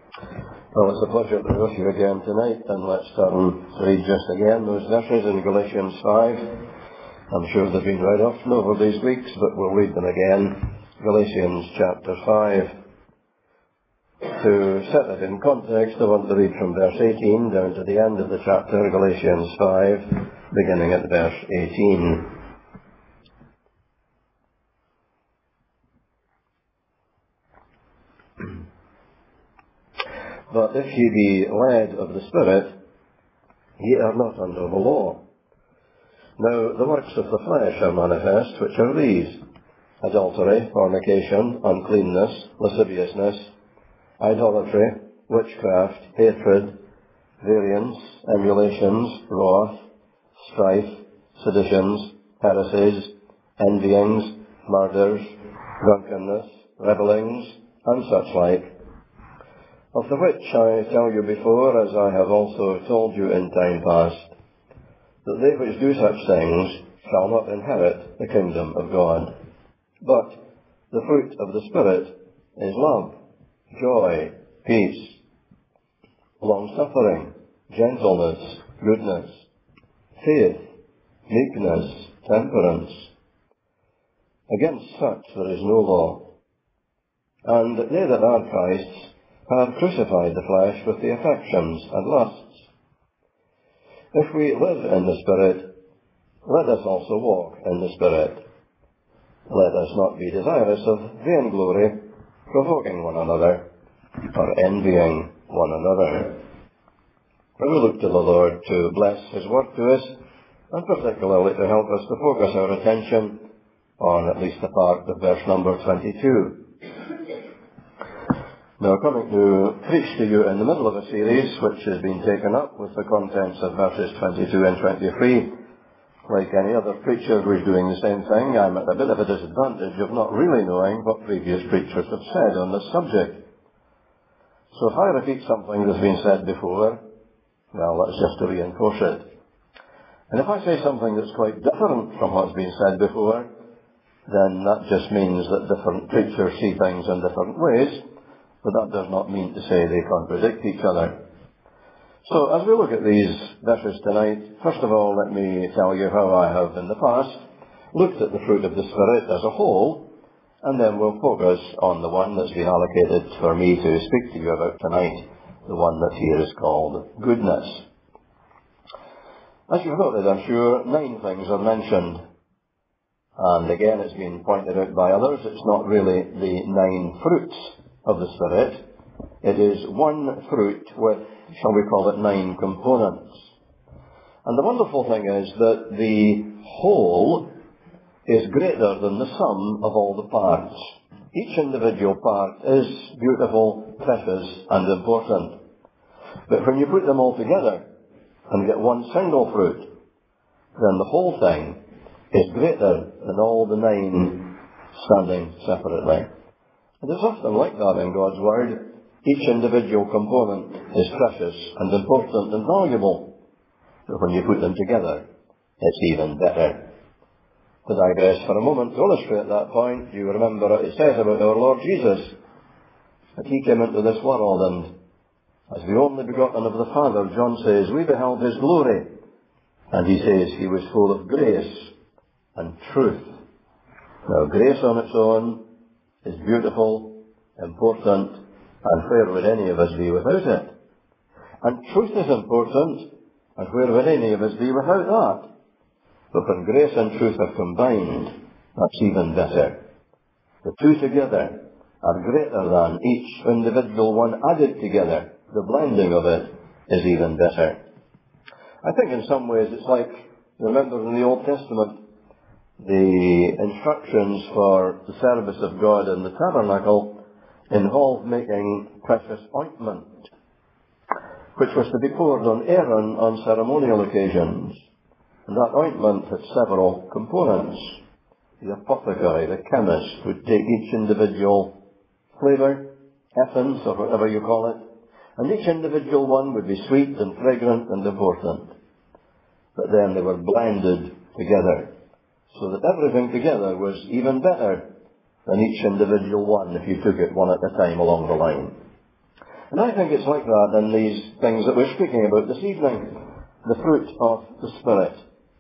Well, it's a pleasure to be with you again tonight, and let's turn to read just again those verses in Galatians 5. I'm sure they've been read often over these weeks, but we'll read them again. Galatians chapter 5. To set it in context, I want to read from verse 18 down to the end of the chapter, Galatians 5, beginning at verse 18. But if ye be led of the Spirit, ye are not under the law. Now the works of the flesh are manifest, which are these: adultery, fornication, uncleanness, lasciviousness, idolatry, witchcraft, hatred, variance, emulations, wrath, strife, seditions, heresies, envyings, murders, drunkenness, revellings, and such like, of the which I tell you before, as I have also told you in time past, that they which do such things shall not inherit the kingdom of God. But the fruit of the Spirit is love, joy, peace, long-suffering, gentleness, goodness, faith, meekness, temperance. Against such there is no law. And they that are Christ's have crucified the flesh with the affections and lusts. If we live in the Spirit, let us also walk in the Spirit. Let us not be desirous of vainglory, provoking one another, or envying one another. We look to the Lord to bless His word to us, and particularly to help us to focus our attention on at least a part of verse number 22. Now, coming to preach to you in the middle of a series which has been taken up with the contents of verses 22 and 23, like any other preacher who is doing the same thing, I'm at a bit of a disadvantage of not really knowing what previous preachers have said on this subject. So if I repeat something that's been said before, well, that's just to reinforce it. And if I say something that's quite different from what's been said before, then that just means that different preachers see things in different ways, but that does not mean to say they contradict each other. So as we look at these verses tonight, first of all, let me tell you how I have in the past looked at the fruit of the Spirit as a whole, and then we'll focus on the one that's been allocated for me to speak to you about tonight, the one that here is called goodness. As you've noted, I'm sure, 9 things are mentioned. And again, it's been pointed out by others, it's not really the 9 fruits of the Spirit. It is one fruit with, shall we call it, 9 components. And the wonderful thing is that the whole is greater than the sum of all the parts. Each individual part is beautiful, precious, and important. But when you put them all together and get one single fruit, then the whole thing is greater than all the 9 standing separately. And it's often like that in God's Word. Each individual component is precious and important and valuable. But when you put them together, it's even better. To digress for a moment, to illustrate that point, you remember what it says about our Lord Jesus, that He came into this world, and as the only begotten of the Father, John says, we beheld His glory. And he says He was full of grace and truth. Now, grace on its own is beautiful, important, and where would any of us be without it? And truth is important, and where would any of us be without that? But when grace and truth are combined, that's even better. The two together are greater than each individual one added together. The blending of it is even better. I think in some ways it's like, remember in the Old Testament, the instructions for the service of God in the tabernacle involved making precious ointment, which was to be poured on Aaron on ceremonial occasions. And that ointment had several components. The apothecary, the chemist, would take each individual flavour, essence, or whatever you call it, and each individual one would be sweet and fragrant and important. But then they were blended together, so that everything together was even better than each individual one if you took it one at a time along the line. And I think it's like that in these things that we're speaking about this evening, the fruit of the Spirit.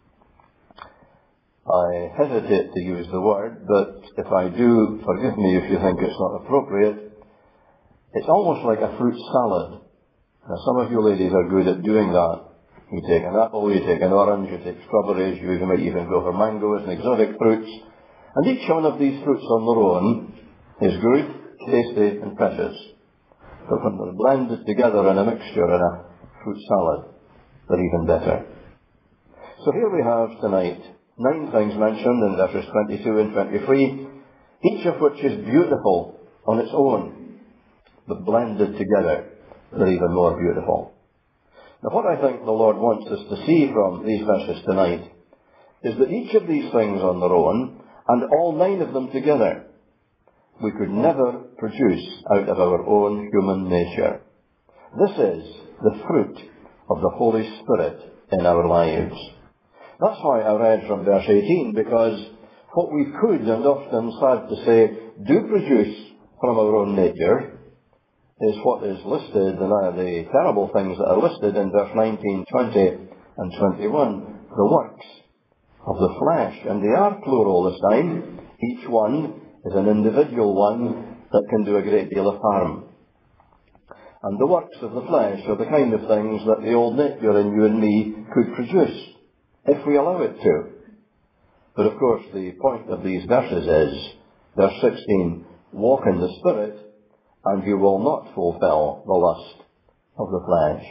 I hesitate to use the word, but if I do, forgive me if you think it's not appropriate. It's almost like a fruit salad. Now, some of you ladies are good at doing that. You take an apple, you take an orange, you take strawberries, you might even go for mangoes and exotic fruits. And each one of these fruits on their own is good, tasty and precious. But when they're blended together in a mixture in a fruit salad, they're even better. So here we have tonight 9 things mentioned in verses 22 and 23, each of which is beautiful on its own, but blended together, they're even more beautiful. Now what I think the Lord wants us to see from these verses tonight is that each of these things on their own, and all 9 of them together, we could never produce out of our own human nature. This is the fruit of the Holy Spirit in our lives. That's why I read from verse 18, because what we could, and often sad to say, do produce from our own nature is what is listed, the terrible things that are listed in verse 19, 20 and 21, the works of the flesh. And they are plural this time. Each one is an individual one that can do a great deal of harm. And the works of the flesh are the kind of things that the old nature in you and me could produce, if we allow it to. But of course the point of these verses is, verse 16, walk in the Spirit, and you will not fulfill the lust of the flesh.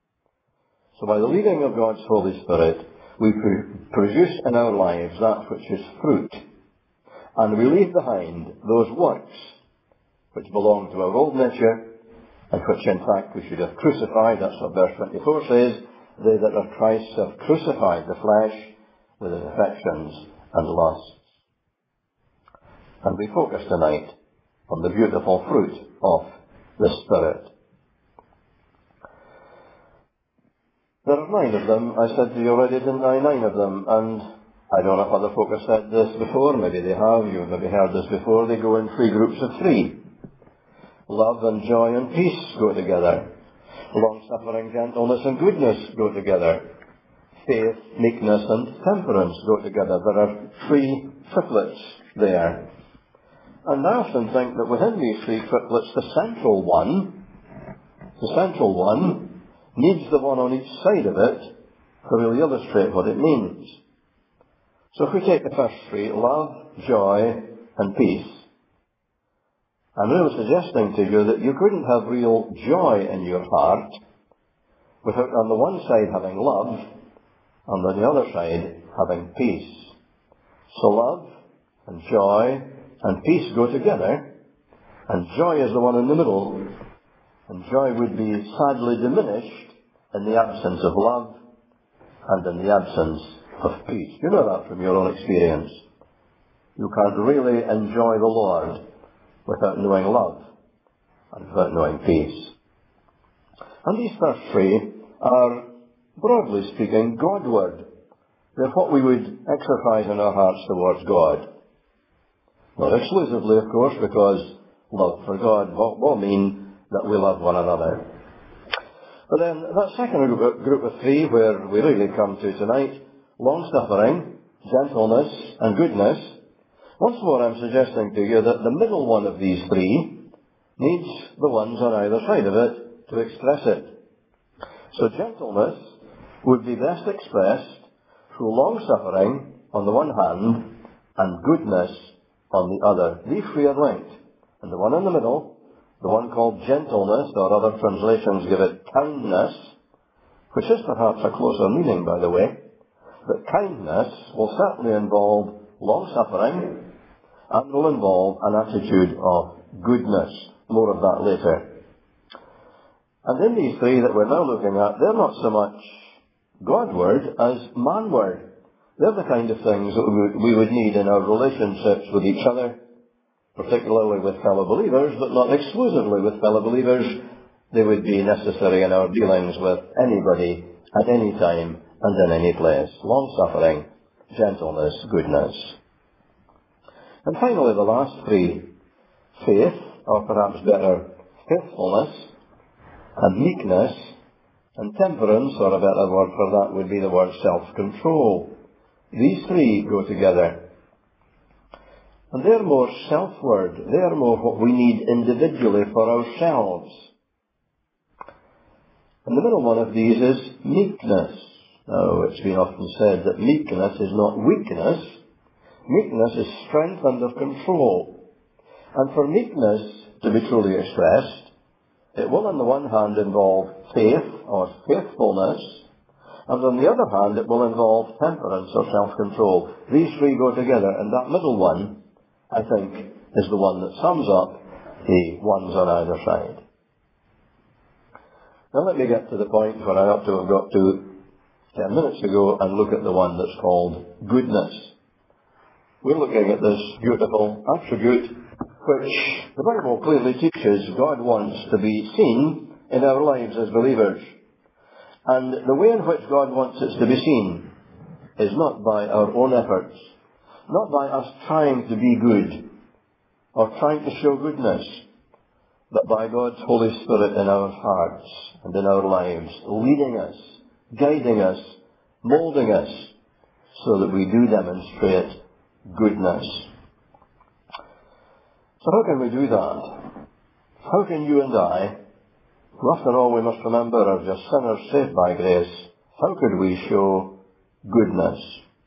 So by the leading of God's Holy Spirit, we produce in our lives that which is fruit, and we leave behind those works which belong to our old nature, and which in fact we should have crucified. That's what verse 24 says. They that are Christ have crucified the flesh with its affections and lusts. And we focus tonight on the beautiful fruit of the Spirit. There are 9 of them. I said to you already, didn't I? 9 of them. And I don't know if other folk have said this before. Maybe they have. You've maybe heard this before. They go in 3 groups of 3. Love and joy and peace go together. Long-suffering, gentleness and goodness go together. Faith, meekness and temperance go together. There are 3 triplets there. And I often think that within these 3 triplets, the central one needs the one on each side of it to really illustrate what it means. So if we take the first 3, love, joy and peace, I'm really suggesting to you that you couldn't have real joy in your heart without on the one side having love, and on the other side having peace. So love and joy and peace go together, and joy is the one in the middle, and joy would be sadly diminished in the absence of love and in the absence of peace. You know that from your own experience. You can't really enjoy the Lord without knowing love and without knowing peace. And these first 3 are, broadly speaking, Godward. They're what we would exercise in our hearts towards God. Not exclusively, of course, because love for God will mean that we love one another. But then that second group of 3, where we really come to tonight, long-suffering, gentleness and goodness. Once more I'm suggesting to you that the middle one of these 3 needs the ones on either side of it to express it. So gentleness would be best expressed through long-suffering on the one hand and goodness on the other. These 3 are linked. And the one in the middle, the one called gentleness, or other translations give it kindness, which is perhaps a closer meaning, by the way. But kindness will certainly involve long-suffering and will involve an attitude of goodness. More of that later. And in these 3 that we're now looking at, they're not so much Godward as manward. They're the kind of things that we would need in our relationships with each other, particularly with fellow believers, but not exclusively with fellow believers. They would be necessary in our dealings with anybody, at any time, and in any place. Long-suffering, gentleness, goodness. And finally, the last 3, faith, or perhaps better, faithfulness, and meekness, and temperance, or a better word for that would be the word self-control. These three go together. And they're more self-word. They're more what we need individually for ourselves. And the middle one of these is meekness. Now, it's been often said that meekness is not weakness. Meekness is strength under control. And for meekness to be truly expressed, it will on the one hand involve faith or faithfulness, and on the other hand it will involve temperance or self-control. These three go together, and that middle one, I think, is the one that sums up the ones on either side. Now let me get to the point where I ought to have got to 10 minutes ago and look at the one that's called goodness. We're looking at this beautiful attribute which the Bible clearly teaches God wants to be seen in our lives as believers. And the way in which God wants it to be seen is not by our own efforts, not by us trying to be good or trying to show goodness, but by God's Holy Spirit in our hearts and in our lives, leading us, guiding us, moulding us, so that we do demonstrate goodness. So how can we do that? How can you and I, who after all we must remember are just sinners saved by grace, how could we show goodness?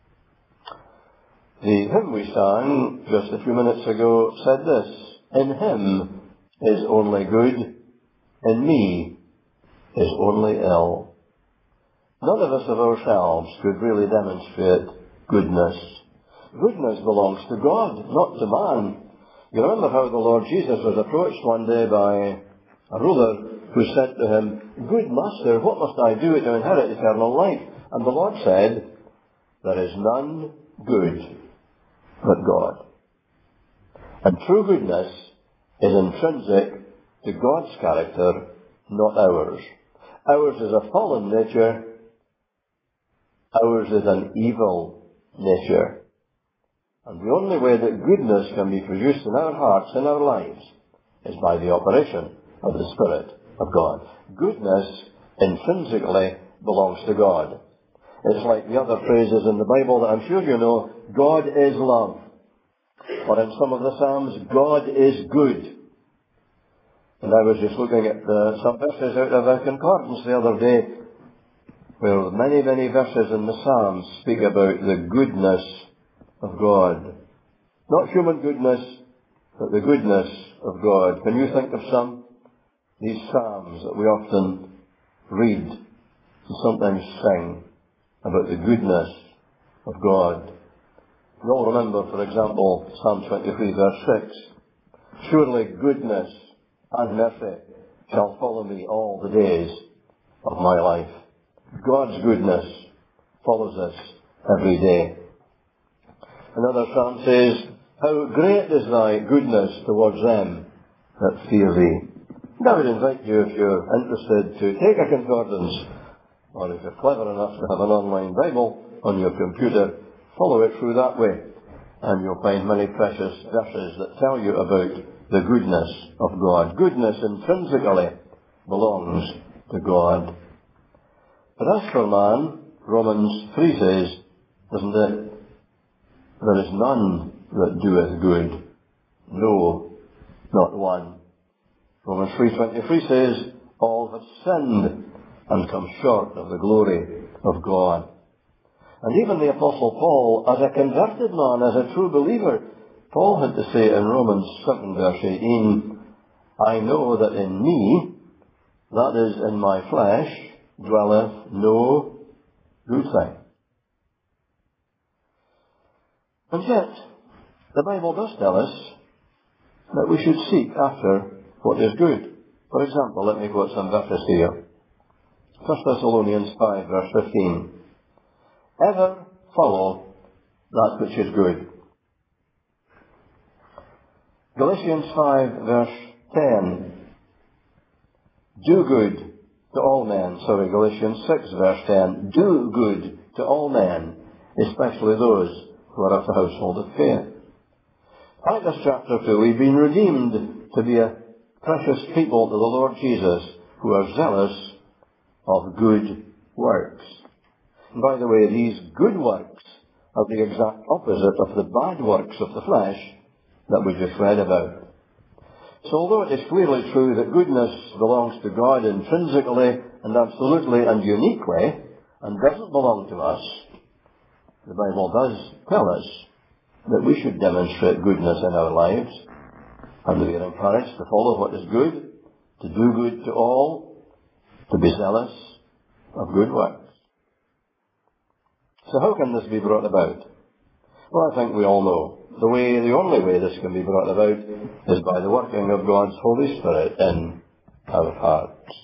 The hymn we sang just a few minutes ago said this: in him is only good, in me is only ill. None of us of ourselves could really demonstrate goodness. Goodness belongs to God, not to man. You remember how the Lord Jesus was approached one day by a ruler who said to him, "Good Master, what must I do to inherit eternal life?" And the Lord said, "There is none good but God." And true goodness is intrinsic to God's character, not ours. Ours is a fallen nature. Ours is an evil nature. And the only way that goodness can be produced in our hearts, in our lives, is by the operation of the Spirit of God. Goodness intrinsically belongs to God. It's like the other phrases in the Bible that I'm sure you know: God is love. Or in some of the Psalms, God is good. And I was just looking at some verses out of a concordance the other day, where many, many verses in the Psalms speak about the goodness of God. Not human goodness, but the goodness of God. Can you think of some? These Psalms that we often read and sometimes sing about the goodness of God. You all remember, for example, Psalm 23 verse 6. Surely goodness and mercy shall follow me all the days of my life. God's goodness follows us every day. Another psalm says, how great is thy goodness towards them that fear thee. And I would invite you, if you're interested, to take a concordance, or if you're clever enough to have an online Bible on your computer, follow it through that way, and you'll find many precious verses that tell you about the goodness of God. Goodness intrinsically belongs to God. But as for man, Romans 3 says, doesn't it? There is none that doeth good. No, not one. Romans 3:23 says, all have sinned and come short of the glory of God. And even the Apostle Paul, as a converted man, as a true believer, Paul had to say in Romans 7 verse 18, I know that in me, that is in my flesh, dwelleth no good thing. And yet, the Bible does tell us that we should seek after what is good. For example, let me quote some verses here. 1 Thessalonians 5 verse 15. Ever follow that which is good. Galatians 5 verse 10. Do good to all men. Galatians 6 verse 10. Do good to all men, especially those who are of the household of faith. Titus chapter 2, we've been redeemed to be a precious people to the Lord Jesus, who are zealous of good works. And by the way, these good works are the exact opposite of the bad works of the flesh that we just read about. So although it is clearly true that goodness belongs to God intrinsically and absolutely and uniquely, and doesn't belong to us, the Bible does tell us that we should demonstrate goodness in our lives, and we are encouraged to follow what is good, to do good to all, to be zealous of good works. So how can this be brought about? Well, I think we all know. The only way this can be brought about is by the working of God's Holy Spirit in our hearts.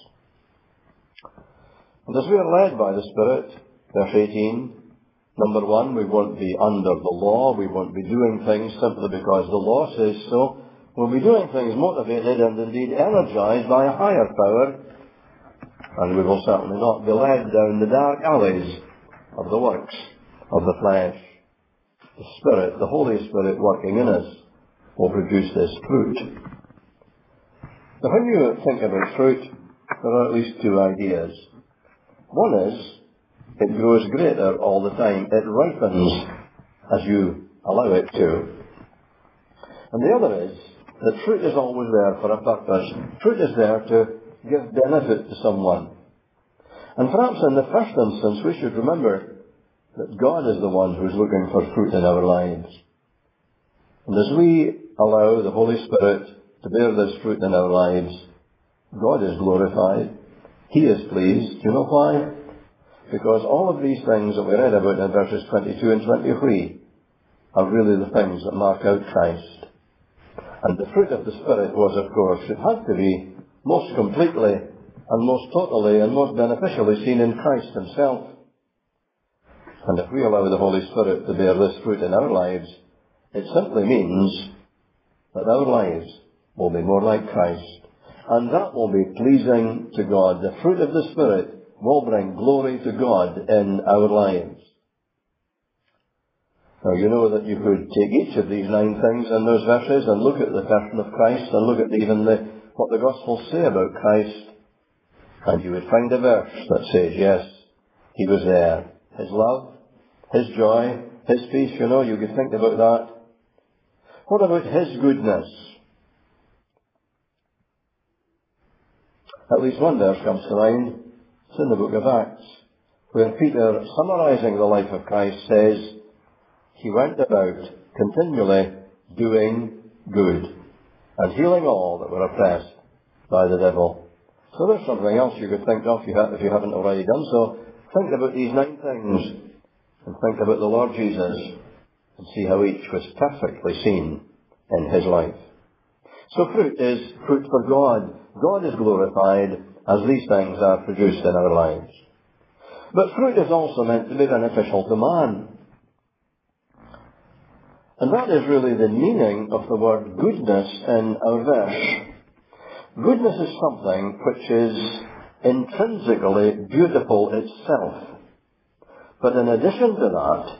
And as we are led by the Spirit, verse 18, number one, we won't be under the law. We won't be doing things simply because the law says so. We'll be doing things motivated and indeed energized by a higher power. And we will certainly not be led down the dark alleys of the works of the flesh. The Spirit, the Holy Spirit working in us, will produce this fruit. Now, when you think about fruit, there are at least two ideas. One is, it grows greater all the time. It ripens as you allow it to. And the other is, that fruit is always there for a purpose. Fruit is there to give benefit to someone. And perhaps in the first instance, we should remember that God is the one who is looking for fruit in our lives. And as we allow the Holy Spirit to bear this fruit in our lives, God is glorified. He is pleased. Do you know why? Because all of these things that we read about in verses 22 and 23 are really the things that mark out Christ. And the fruit of the Spirit was, of course, it had to be most completely and most totally and most beneficially seen in Christ himself. And if we allow the Holy Spirit to bear this fruit in our lives, it simply means that our lives will be more like Christ. And that will be pleasing to God. The fruit of the Spirit will bring glory to God in our lives. Now, you know that you could take each of these 9 things in those verses and look at the person of Christ and look at even what the Gospels say about Christ, and you would find a verse that says, yes, he was there. His love, his joy, his peace, you could think about that. What about his goodness? At least one verse comes to mind. It's in the book of Acts, where Peter, summarizing the life of Christ, says, he went about continually doing good and healing all that were oppressed by the devil. So there's something else you could think of if you haven't already done so. Think about these 9 things and think about the Lord Jesus and see how each was perfectly seen in his life. So fruit is fruit for God. God is glorified as these things are produced in our lives. But fruit is also meant to be beneficial to man. And that is really the meaning of the word goodness in our verse. Goodness is something which is intrinsically beautiful itself. But in addition to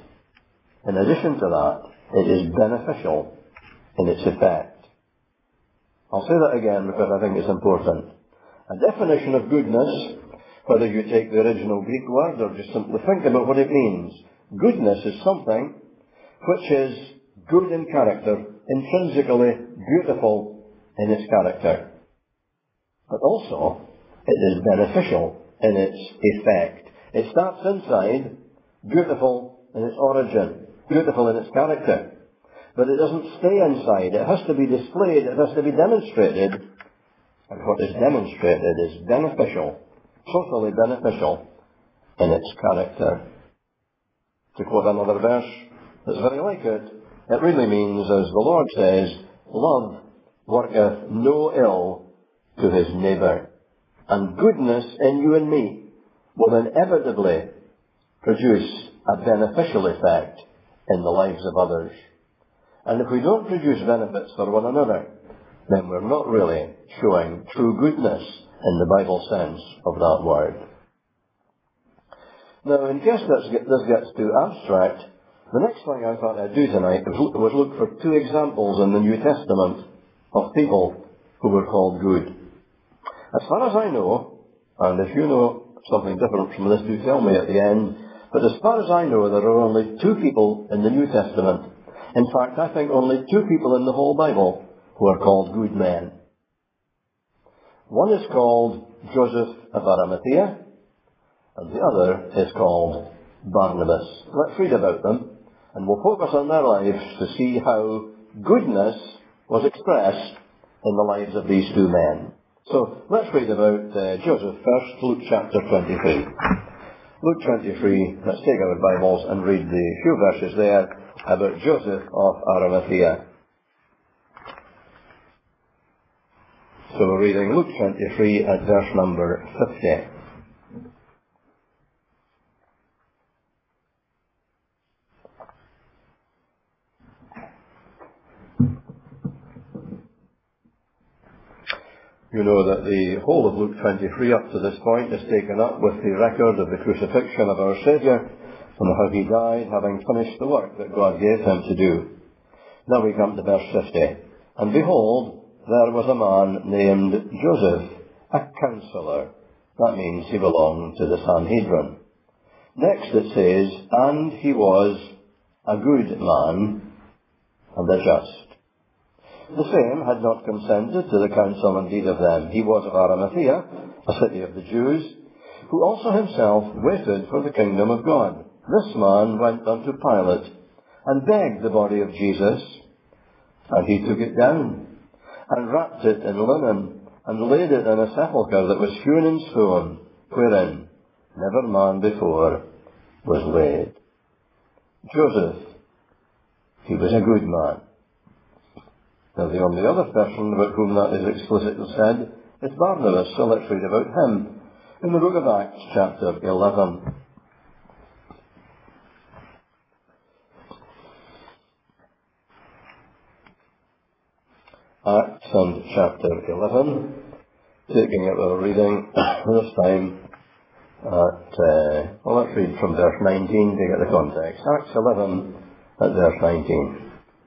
that, it is beneficial in its effect. I'll say that again because I think it's important. A definition of goodness, whether you take the original Greek word or just simply think about what it means. Goodness is something which is good in character, intrinsically beautiful in its character. But also, it is beneficial in its effect. It starts inside, beautiful in its origin, beautiful in its character. But it doesn't stay inside. It has to be displayed, it has to be demonstrated. And what is demonstrated is beneficial, totally beneficial in its character. To quote another verse that's very like it, it really means, as the Lord says, love worketh no ill to his neighbour. And goodness in you and me will inevitably produce a beneficial effect in the lives of others. And if we don't produce benefits for one another, then we're not really showing true goodness in the Bible sense of that word. Now, in case this gets too abstract, the next thing I thought I'd do tonight was look for 2 examples in the New Testament of people who were called good. As far as I know, and if you know something different from this, do tell me at the end, but as far as I know, there are only two people in the New Testament. In fact, I think only two people in the whole Bible who are called good men. One is called Joseph of Arimathea, and the other is called Barnabas. Let's read about them, and we'll focus on their lives to see how goodness was expressed in the lives of these two men. So let's read about Joseph first, Luke chapter 23. Luke 23, let's take our Bibles and read the few verses there about Joseph of Arimathea. So we're reading Luke 23 at verse number 50. You know that the whole of Luke 23 up to this point is taken up with the record of the crucifixion of our Saviour and how he died, having finished the work that God gave him to do. Now we come to verse 50. And behold, there was a man named Joseph, a counsellor. That means he belonged to the Sanhedrin. Next it says, and he was a good man and a just. The same had not consented to the counsel and deed of them. He was of Arimathea, a city of the Jews, who also himself waited for the kingdom of God. This man went unto Pilate, and begged the body of Jesus, and he took it down, and wrapped it in linen, and laid it in a sepulchre that was hewn in stone, wherein never man before was laid. Joseph, he was a good man. Now the only other person about whom that is explicitly said is Barnabas, so let's read about him in the book of Acts chapter 11. Acts and chapter 11, taking up our reading this time at, let's read from verse 19 to get the context. Acts 11 at verse 19.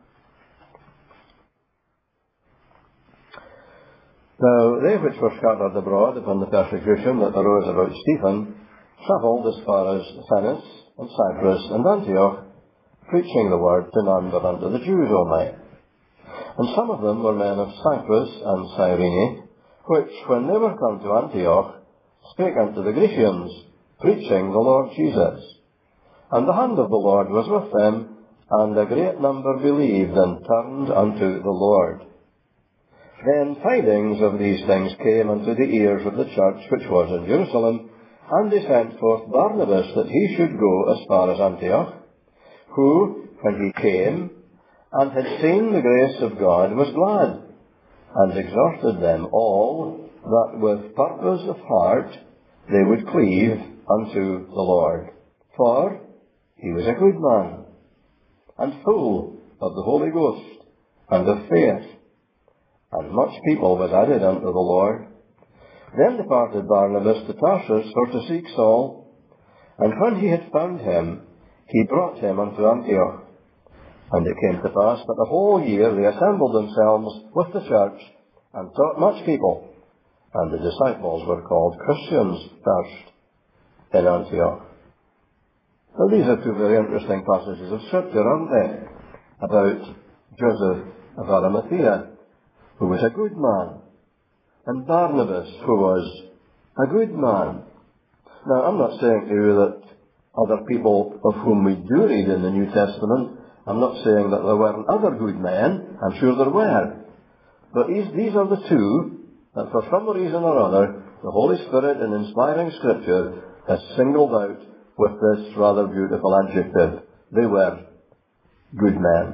Now, they which were scattered abroad upon the persecution that arose about Stephen travelled as far as Phoenice and Cyprus and Antioch, preaching the word to none but unto the Jews only. And some of them were men of Cyprus and Cyrene, which, when they were come to Antioch, spake unto the Grecians, preaching the Lord Jesus. And the hand of the Lord was with them, and a great number believed and turned unto the Lord. Then tidings of these things came unto the ears of the church which was in Jerusalem, and they sent forth Barnabas that he should go as far as Antioch, who, when he came, and had seen the grace of God, was glad, and exhorted them all that with purpose of heart they would cleave unto the Lord. For he was a good man, and full of the Holy Ghost, and of faith, and much people was added unto the Lord. Then departed Barnabas to Tarsus for to seek Saul, and when he had found him, he brought him unto Antioch. And it came to pass that the whole year they assembled themselves with the church, and taught much people, and the disciples were called Christians first in Antioch. Now these are two very interesting passages of Scripture, aren't they? About Joseph of Arimathea, who was a good man, and Barnabas, who was a good man. Now, I'm not saying to you that other people of whom we do read in the New Testament, I'm not saying that there weren't other good men. I'm sure there were. But these are the two that for some reason or other, the Holy Spirit in inspiring Scripture has singled out with this rather beautiful adjective. They were good men.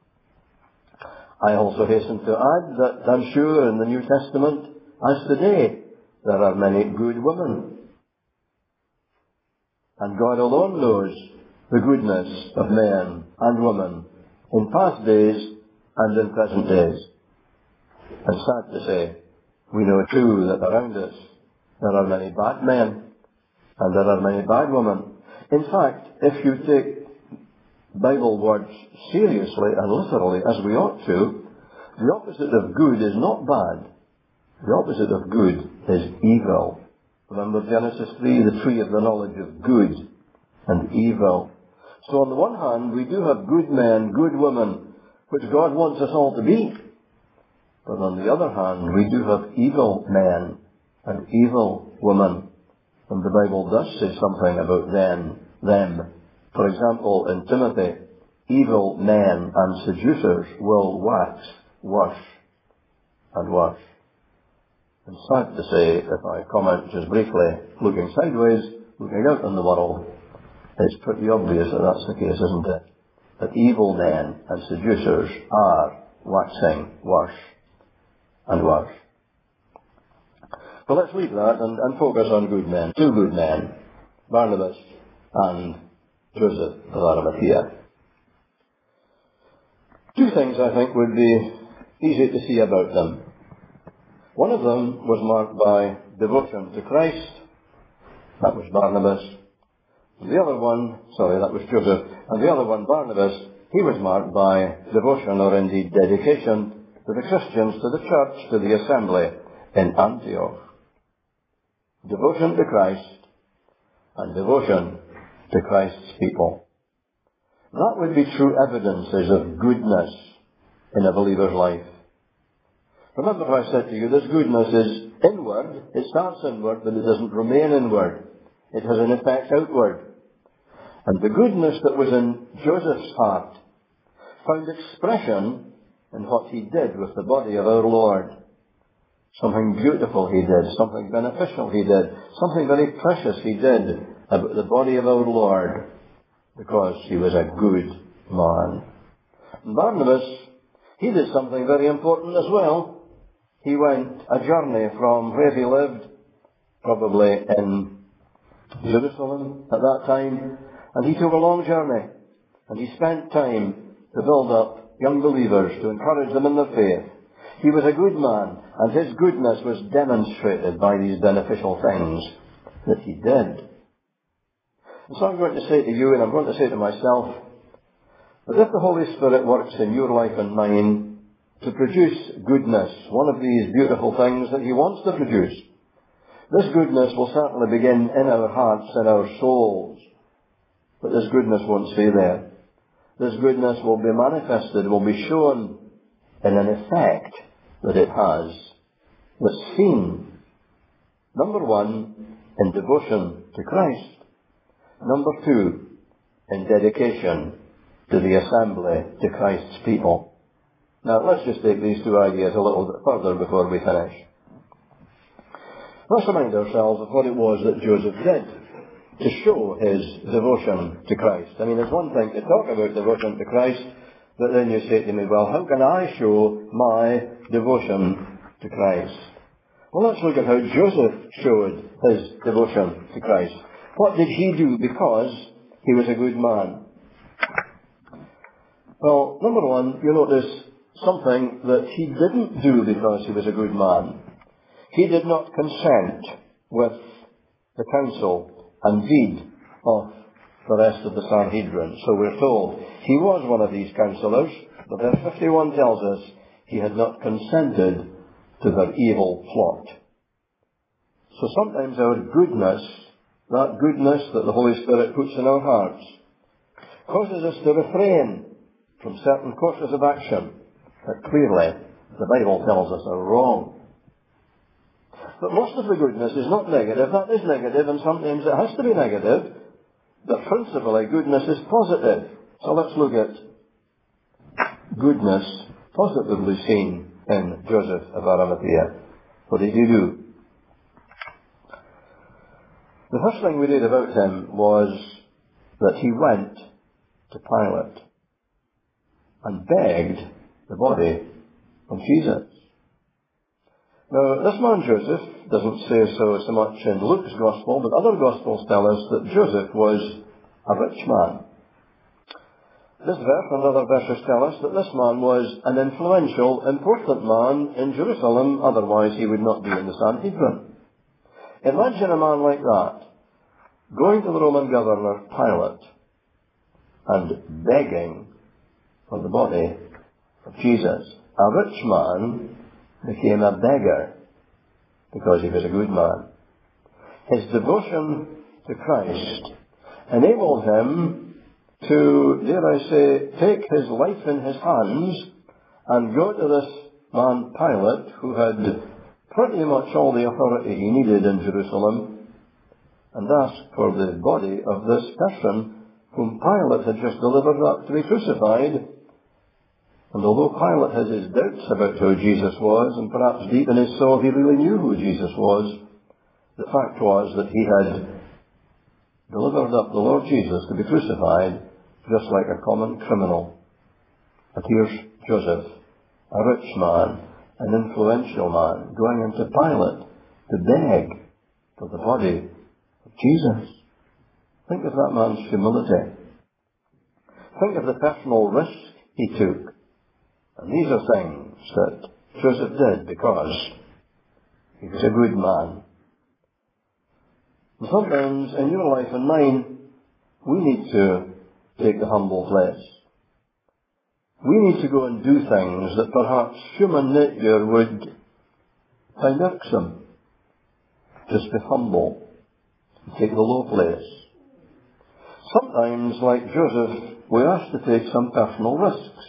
I also hasten to add that I'm sure in the New Testament, as today, there are many good women. And God alone knows the goodness of men and women in past days and in present days. And sad to say, we know too that around us there are many bad men and there are many bad women. In fact, if you take Bible words seriously and literally as we ought to, the opposite of good is not bad. The opposite of good is evil. Remember Genesis 3, the tree of the knowledge of good and evil. So on the one hand, we do have good men, good women, which God wants us all to be. But on the other hand, we do have evil men and evil women. And the Bible does say something about them. For example, in Timothy, evil men and seducers will wax worse and worse. And sad to say, if I comment just briefly, looking sideways, looking out in the world, it's pretty obvious that that's the case, isn't it? That evil men and seducers are waxing worse and worse. But let's leave that and focus on good men. Two good men, Barnabas and Joseph of Arimathea. Two things I think would be easy to see about them. One of them was marked by devotion to Christ. That was Barnabas. The other one, that was Joseph. And the other one, Barnabas, he was marked by devotion, or indeed dedication, to the Christians, to the church, to the assembly in Antioch. Devotion to Christ and devotion to Christ's people. That would be true evidences of goodness in a believer's life. Remember what I said to you, this goodness is inward. It starts inward, but it doesn't remain inward. It has an effect outward. And the goodness that was in Joseph's heart found expression in what he did with the body of our Lord. Something beautiful he did, something beneficial he did, something very precious he did about the body of our Lord, because he was a good man. And Barnabas, he did something very important as well. He went a journey from where he lived, probably in Jerusalem at that time, and he took a long journey, and he spent time to build up young believers, to encourage them in their faith. He was a good man, and his goodness was demonstrated by these beneficial things that he did. And so I'm going to say to you, and I'm going to say to myself, that if the Holy Spirit works in your life and mine to produce goodness, one of these beautiful things that he wants to produce, this goodness will certainly begin in our hearts and our souls. But this goodness won't stay there. This goodness will be manifested, will be shown in an effect that it has, that's seen. Number one, in devotion to Christ. Number two, in dedication to the assembly, to Christ's people. Now, let's just take these two ideas a little bit further before we finish. Let's remind ourselves of what it was that Joseph did to show his devotion to Christ. I mean, it's one thing to talk about devotion to Christ, but then you say to me, well, how can I show my devotion to Christ? Well, let's look at how Joseph showed his devotion to Christ. What did he do because he was a good man? Well, number one, you notice something that he didn't do because he was a good man. He did not consent with the counsel and deed of the rest of the Sanhedrin. So we're told he was one of these counselors, but verse 51 tells us he had not consented to their evil plot. So sometimes our goodness, that goodness that the Holy Spirit puts in our hearts, causes us to refrain from certain courses of action that clearly the Bible tells us are wrong. But most of the goodness is not negative. That is negative, and sometimes it has to be negative. But principally, goodness is positive. So let's look at goodness positively seen in Joseph of Arimathea. What did he do? The first thing we read about him was that he went to Pilate and begged the body of Jesus. Now, this man Joseph doesn't say so much in Luke's Gospel, but other Gospels tell us that Joseph was a rich man. This verse and other verses tell us that this man was an influential, important man in Jerusalem, otherwise he would not be in the Sanhedrin. Imagine a man like that going to the Roman governor Pilate and begging for the body of Jesus. A rich man became a beggar because he was a good man. His devotion to Christ enabled him to, dare I say, take his life in his hands and go to this man Pilate, who had pretty much all the authority he needed in Jerusalem, and ask for the body of this person whom Pilate had just delivered up to be crucified. And although Pilate has his doubts about who Jesus was, and perhaps deep in his soul he really knew who Jesus was, the fact was that he had delivered up the Lord Jesus to be crucified just like a common criminal. And here's Joseph, a rich man, an influential man, going into Pilate to beg for the body of Jesus. Think of that man's humility. Think of the personal risk he took. And these are things that Joseph did because he was a good man. And sometimes in your life and mine, we need to take the humble place. We need to go and do things that perhaps human nature would find irksome. Just be humble. Take the low place. Sometimes, like Joseph, we're asked to take some personal risks.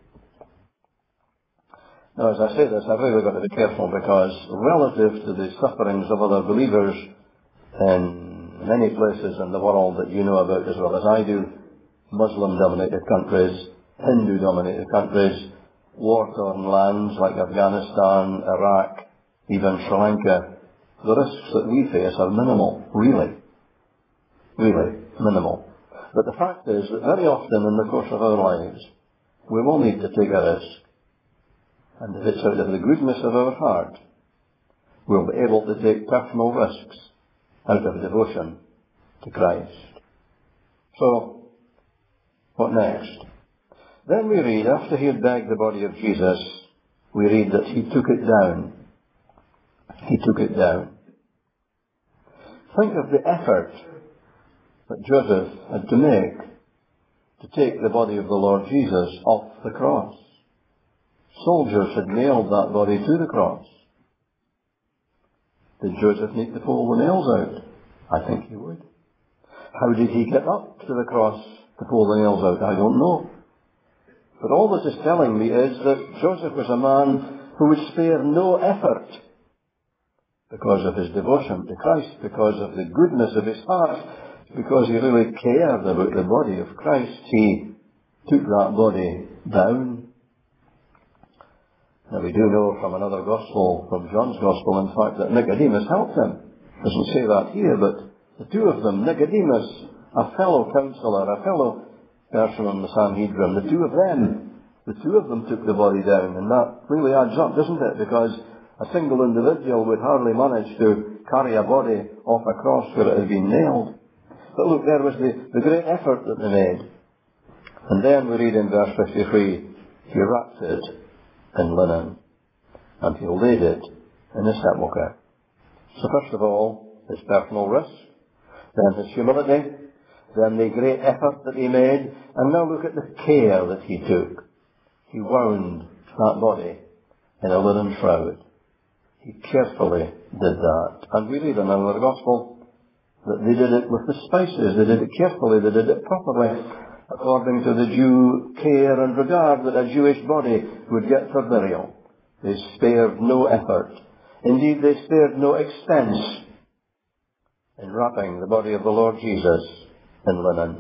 Now, as I say this, I've really got to be careful because relative to the sufferings of other believers in many places in the world that you know about as well as I do, Muslim-dominated countries, Hindu-dominated countries, war-torn lands like Afghanistan, Iraq, even Sri Lanka, the risks that we face are minimal, really minimal. But the fact is that very often in the course of our lives, we will need to take a risk. And if it's out of the goodness of our heart, we'll be able to take personal risks out of devotion to Christ. So, what next? Then we read, after he had begged the body of Jesus, we read that he took it down. He took it down. Think of the effort that Joseph had to make to take the body of the Lord Jesus off the cross. Soldiers had nailed that body to the cross. Did Joseph need to pull the nails out? I think he would. How did he get up to the cross to pull the nails out? I don't know. But all this is telling me is that Joseph was a man who would spare no effort because of his devotion to Christ, because of the goodness of his heart, because he really cared about the body of Christ. He took that body down. Now we do know from another gospel, from John's gospel, in fact, that Nicodemus helped him. It doesn't say that here, but the two of them, Nicodemus, a fellow counselor, a fellow person on the Sanhedrin, the two of them took the body down, and that really adds up, doesn't it? Because a single individual would hardly manage to carry a body off a cross where it had been nailed. But look, there was the great effort that they made. And then we read in verse 53, he wrapped it in linen, and he laid it in a sepulchre. So first of all, his personal risk, then his humility, then the great effort that he made, and now look at the care that he took. He wound that body in a linen shroud. He carefully did that. And we read in another gospel that they did it with the spices. They did it carefully. They did it properly, according to the due care and regard that a Jewish body would get for burial. They spared no effort. Indeed, they spared no expense in wrapping the body of the Lord Jesus in linen.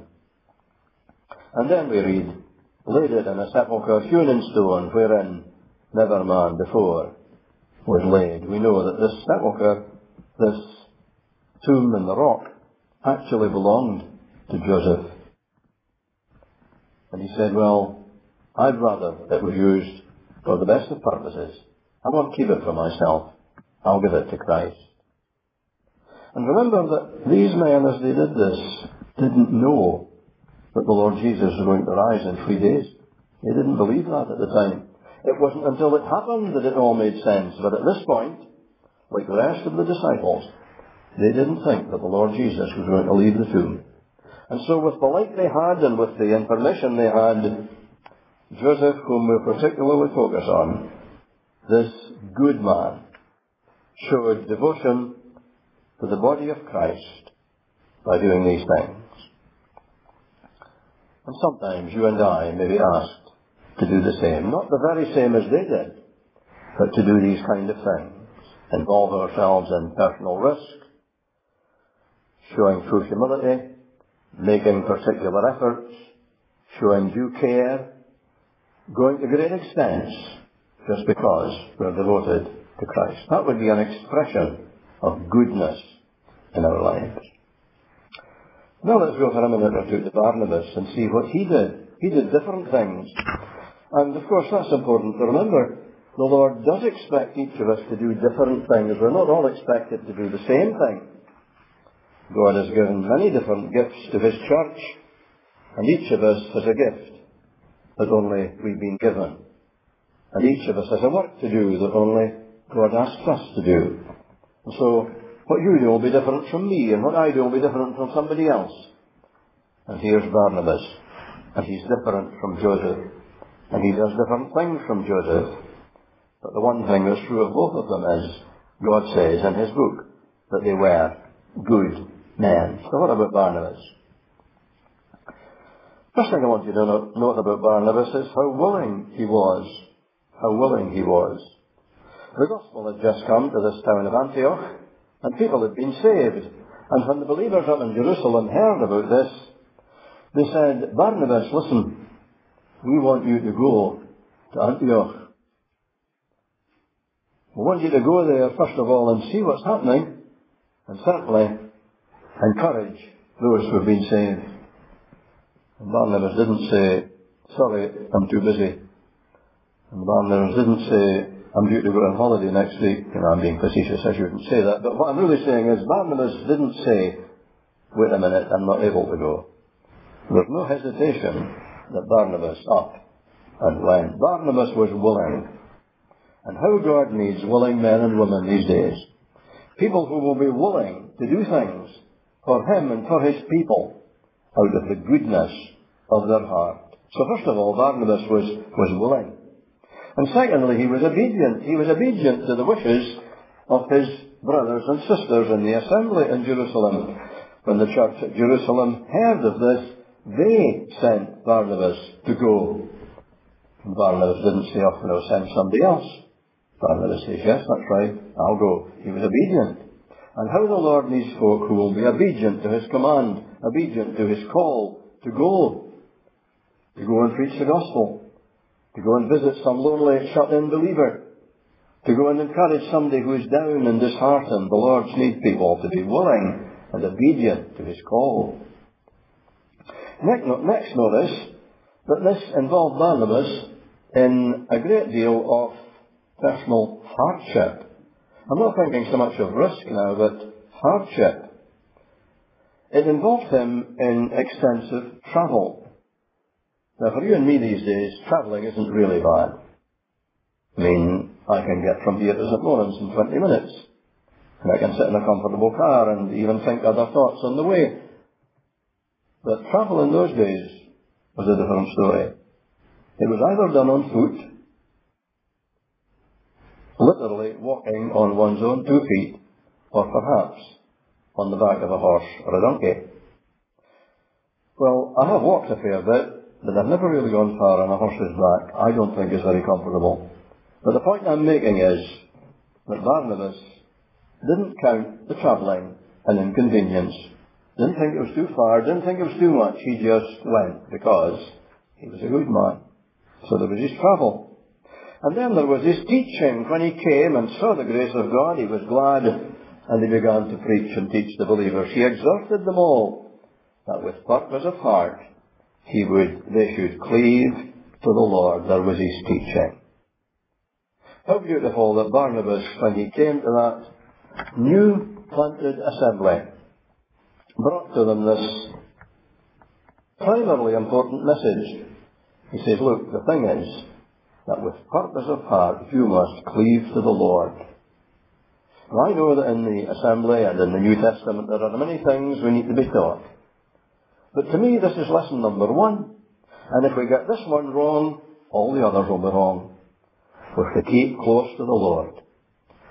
And then we read, laid it in a sepulchre hewn in stone, wherein never man before was laid. We know that this sepulchre, this tomb in the rock, actually belonged to Joseph. And he said, well, I'd rather it was used for the best of purposes. I won't keep it for myself. I'll give it to Christ. And remember that these men, as they did this, didn't know that the Lord Jesus was going to rise in 3 days. They didn't believe that at the time. It wasn't until it happened that it all made sense. But at this point, like the rest of the disciples, they didn't think that the Lord Jesus was going to leave the tomb. And so with the light they had and with the information they had, Joseph, whom we'll particularly focus on, this good man, showed devotion to the body of Christ by doing these things. And sometimes you and I may be asked to do the same. Not the very same as they did, but to do these kind of things. Involve ourselves in personal risk, showing true humility, making particular efforts, showing due care, going to great expense just because we're devoted to Christ. That would be an expression of goodness in our lives. Now let's go for a minute or two to Barnabas and see what he did. He did different things. And of course that's important to remember. The Lord does expect each of us to do different things. We're not all expected to do the same thing. God has given many different gifts to His church, and each of us has a gift that only we've been given. And each of us has a work to do that only God asks us to do. And so, what you do will be different from me, and what I do will be different from somebody else. And here's Barnabas, and he's different from Joseph, and he does different things from Joseph. But the one thing that's true of both of them is, God says in His book, that they were good men. So what about Barnabas? First thing I want you to note about Barnabas is how willing he was. How willing he was. The gospel had just come to this town of Antioch, and people had been saved. And when the believers up in Jerusalem heard about this, they said, Barnabas, listen, we want you to go to Antioch. We want you to go there, first of all, and see what's happening, and certainly encourage those who have been saved. And Barnabas didn't say, sorry, I'm too busy. And Barnabas didn't say, I'm due to go on holiday next week. You know, I'm being facetious, I shouldn't say that. But what I'm really saying is, Barnabas didn't say, wait a minute, I'm not able to go. There's no hesitation that Barnabas up and went. Barnabas was willing. And how God needs willing men and women these days. People who will be willing to do things for Him and for His people out of the goodness of their heart. So first of all, Barnabas was willing. And secondly, he was obedient. He was obedient to the wishes of his brothers and sisters in the assembly in Jerusalem. When the church at Jerusalem heard of this, they sent Barnabas to go. And Barnabas didn't say, oh, no, send somebody else. Barnabas says, yes, that's right, I'll go. He was obedient. And how the Lord needs folk who will be obedient to His command, obedient to His call, to go and preach the gospel, to go and visit some lonely, shut-in believer, to go and encourage somebody who is down and disheartened. The Lord's need people to be willing and obedient to His call. Next notice that this involved Barnabas in a great deal of personal hardship. I'm not thinking so much of risk now, but hardship. It involved him in extensive travel. Now, for you and me these days, travelling isn't really bad. I mean, I can get from here to St. Lawrence in 20 minutes. And I can sit in a comfortable car and even think other thoughts on the way. But travel in those days was a different story. It was either done on foot, literally walking on one's own 2 feet, or perhaps on the back of a horse or a donkey. Well, I have walked a fair bit, but I've never really gone far on a horse's back. I don't think it's very comfortable. But the point I'm making is that Barnabas didn't count the travelling an inconvenience, didn't think it was too far, didn't think it was too much. He just went because he was a good man. So there was his travel. And then there was his teaching. When he came and saw the grace of God, he was glad, and he began to preach and teach the believers. He exhorted them all that with purpose of heart they should cleave to the Lord. There was his teaching. How beautiful that Barnabas, when he came to that new planted assembly, brought to them this primarily important message. He says, look, the thing is that with purpose of heart you must cleave to the Lord. Now, I know that in the assembly and in the New Testament there are many things we need to be taught. But to me this is lesson number 1. And if we get this one wrong, all the others will be wrong. We're to keep close to the Lord.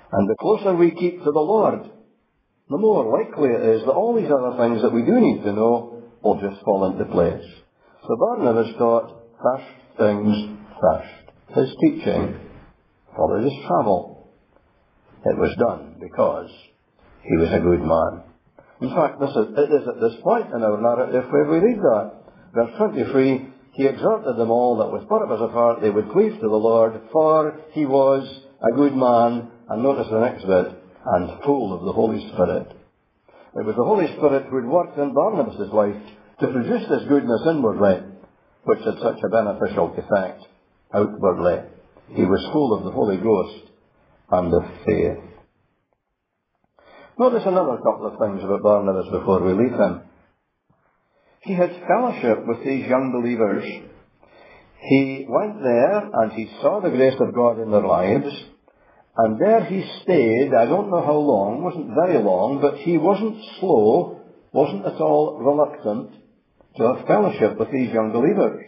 And the closer we keep to the Lord, the more likely it is that all these other things that we do need to know will just fall into place. So Barnabas taught first things first. His teaching followed his travel. It was done because he was a good man. In fact, it is at this point in our narrative where we read that. Verse 23, he exhorted them all that with purpose of heart they would cleave to the Lord, for he was a good man, and notice the next bit, and full of the Holy Spirit. It was the Holy Spirit who had worked in Barnabas' life to produce this goodness inwardly, which had such a beneficial effect outwardly. He was full of the Holy Ghost and of faith. Notice another couple of things about Barnabas before we leave him. He had fellowship with these young believers. He went there and he saw the grace of God in their lives, and there he stayed. I don't know how long, wasn't very long, but he wasn't slow, wasn't at all reluctant to have fellowship with these young believers.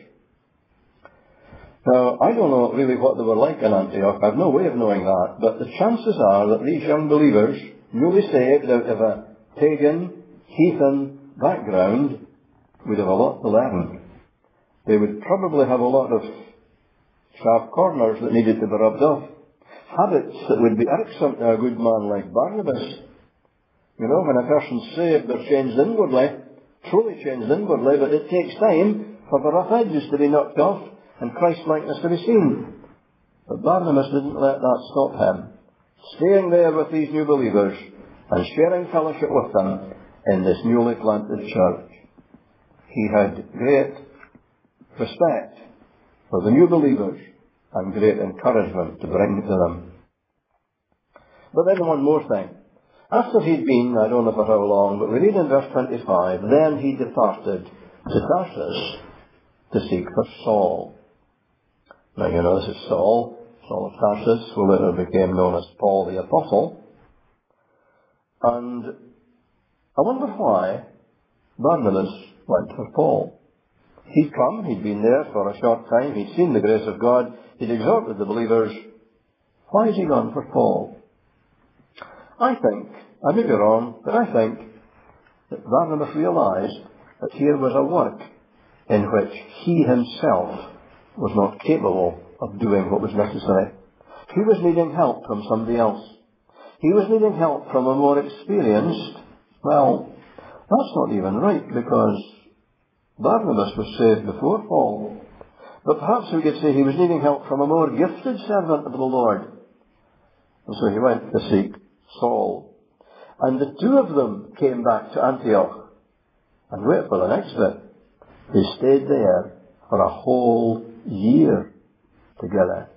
Now, I don't know really what they were like in Antioch. I have no way of knowing that, but the chances are that these young believers, newly saved out of a pagan, heathen background, would have a lot to learn. They would probably have a lot of sharp corners that needed to be rubbed off. Habits that would be irksome to a good man like Barnabas. You know, when a person's saved, they're changed inwardly, truly changed inwardly, but it takes time for the rough edges to be knocked off and Christ-likeness to be seen. But Barnabas didn't let that stop him. Staying there with these new believers and sharing fellowship with them in this newly planted church. He had great respect for the new believers and great encouragement to bring to them. But then one more thing. After he'd been, I don't know for how long, but we read in verse 25, then he departed to Tarsus to seek for Saul. Now you know this is Saul of Tarsus, who later became known as Paul the Apostle. And I wonder why Barnabas went for Paul. He'd come, he'd been there for a short time, he'd seen the grace of God, he'd exhorted the believers. Why has he gone for Paul? I think, I may be wrong, but I think that Barnabas realized that here was a work in which he himself was not capable of doing what was necessary. He was needing help from somebody else. He was needing help from a more experienced, well, that's not even right, because Barnabas was saved before Paul. But perhaps we could say he was needing help from a more gifted servant of the Lord. And so he went to seek Saul. And the two of them came back to Antioch. And wait for the next bit. They stayed there for a whole year together.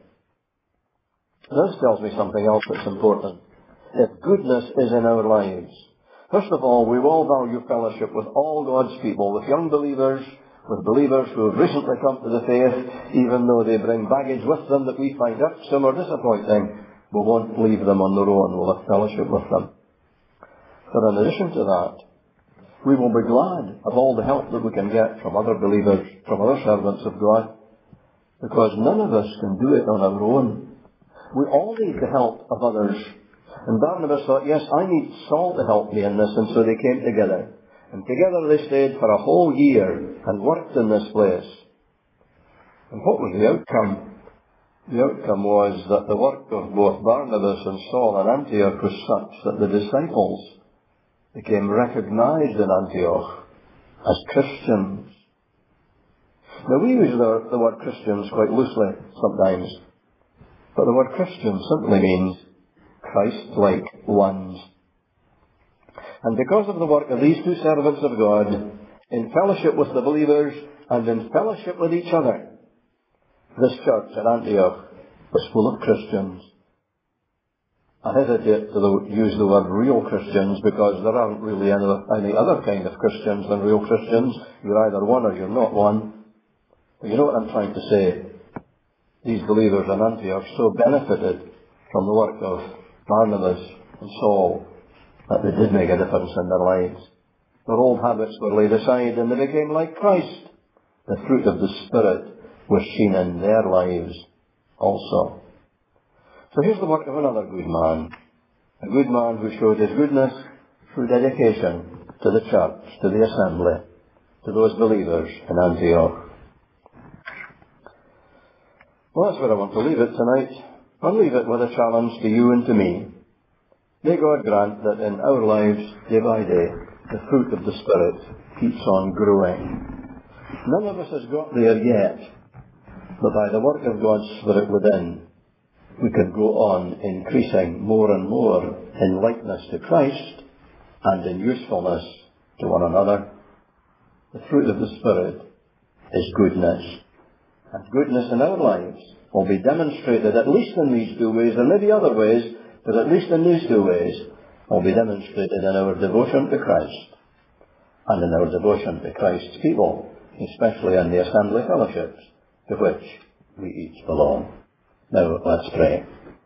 This tells me something else that's important. If goodness is in our lives, first of all, we all value fellowship with all God's people, with young believers, with believers who have recently come to the faith, even though they bring baggage with them that we find irksome or disappointing. We won't leave them on their own. We'll have fellowship with them. But in addition to that, we will be glad of all the help that we can get from other believers, from other servants of God, because none of us can do it on our own. We all need the help of others. And Barnabas thought, yes, I need Saul to help me in this, and so they came together. And together they stayed for a whole year and worked in this place. And what was the outcome? The outcome was that the work of both Barnabas and Saul in Antioch was such that the disciples became recognized in Antioch as Christians. Now we use the word Christians quite loosely sometimes, but the word Christian simply means Christ-like ones. And because of the work of these two servants of God, in fellowship with the believers and in fellowship with each other, this church at Antioch was full of Christians. I hesitate to use the word real Christians because there aren't really any other kind of Christians than real Christians. You're either one or you're not one. But you know what I'm trying to say? These believers in Antioch so benefited from the work of Barnabas and Saul that they did make a difference in their lives. Their old habits were laid aside and they became like Christ. The fruit of the Spirit was seen in their lives also. So here's the work of another good man. a good man who showed his goodness through dedication to the church, to the assembly, to those believers in Antioch. Well, that's where I want to leave it tonight. I'll leave it with a challenge to you and to me. May God grant that in our lives, day by day, the fruit of the Spirit keeps on growing. None of us has got there yet, but by the work of God's Spirit within, we can go on increasing more and more in likeness to Christ and in usefulness to one another. The fruit of the Spirit is goodness. And goodness in our lives will be demonstrated at least in these two ways. There may be other ways, but at least in these two ways will be demonstrated in our devotion to Christ and in our devotion to Christ's people, especially in the assembly fellowships to which we each belong. Now let's pray.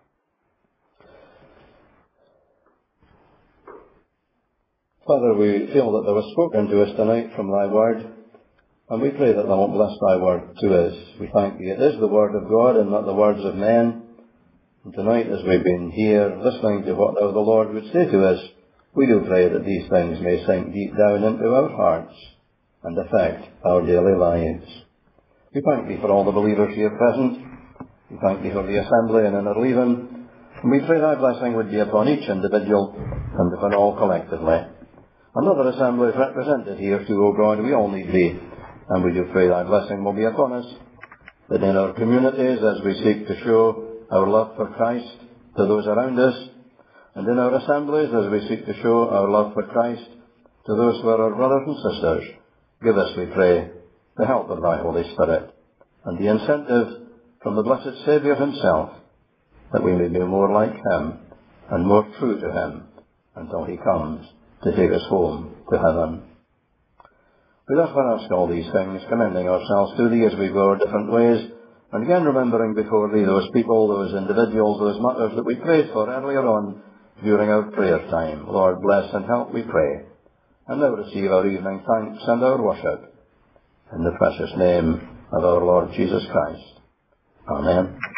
Father, we feel that thou hast spoken to us tonight from thy word, and we pray that thou wilt bless thy word to us. We thank thee it is the word of God and not the words of men. And tonight, as we've been here listening to what thou the Lord would say to us, we do pray that these things may sink deep down into our hearts and affect our daily lives. We thank thee for all the believers here present. We thank thee for the assembly and inner leaven. And we pray thy blessing would be upon each individual and upon all collectively. Another assembly is represented here too, O God. We all need thee. And we do pray thy blessing will be upon us, that in our communities, as we seek to show our love for Christ to those around us, and in our assemblies, as we seek to show our love for Christ to those who are our brothers and sisters, give us, we pray, the help of thy Holy Spirit, and the incentive from the blessed Saviour himself, that we may be more like him and more true to him until he comes to take us home to heaven. We therefore ask all these things, commending ourselves to thee as we go our different ways, and again remembering before thee those people, those individuals, those matters that we prayed for earlier on during our prayer time. Lord, bless and help, we pray. And now receive our evening thanks and our worship. In the precious name of our Lord Jesus Christ. Amen.